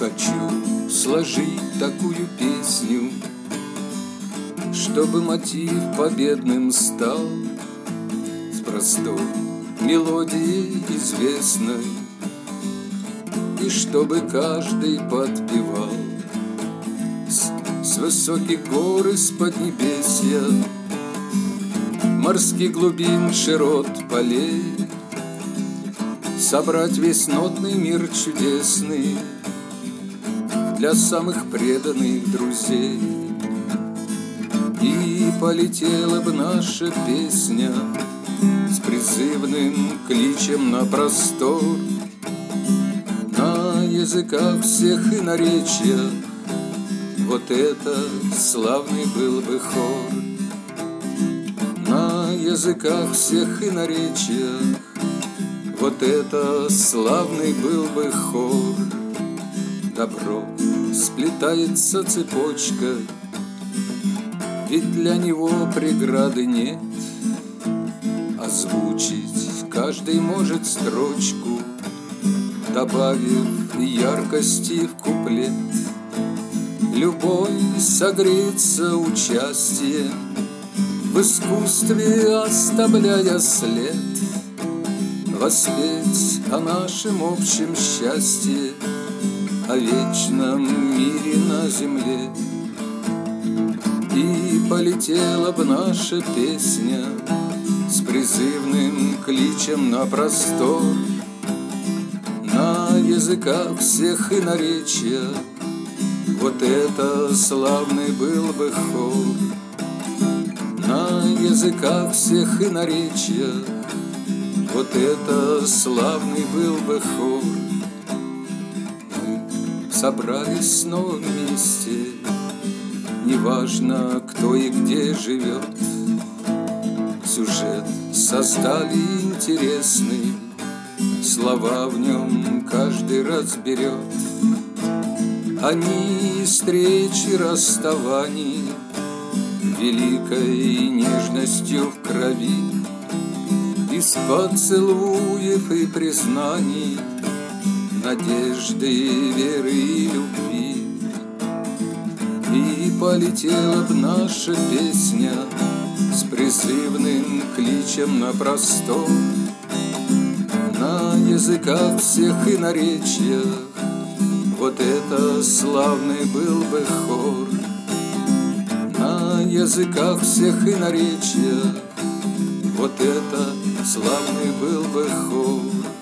Хочу сложить такую песню, чтобы мотив победным стал, с простой мелодией известной, и чтобы каждый подпевал с высоких гор из-под небесья, морских глубин, широт полей, собрать весь нотный мир чудесный для самых преданных друзей. И полетела бы наша песня с призывным кличем на простор, на языках всех и наречиях. Вот это славный был бы хор. На языках всех и наречиях. Вот это славный был бы хор. Добро сплетается цепочкой, ведь для него преграды нет. Озвучить каждый может строчку, добавив яркости в куплет. Любой согреется участием в искусстве, оставляя след, воспеть о нашем общем счастье, о вечном мире на земле. И полетела бы наша песня с призывным кличем на простор, на языках всех и наречиях. Вот это славный был бы хор. На языках всех и наречиях. Вот это славный был бы хор. Мы собрались снова вместе, неважно, кто и где живет. Сюжет создали интересный, слова в нем каждый разберет. Они встречи, расставаний, великой нежностью в крови, из поцелуев и признаний, надежды, веры и любви. И полетела б наша песня с призывным кличем на простор, на языках всех и наречиях. Вот это славный был бы хор. На языках всех и наречиях. Вот это славный был бы хор.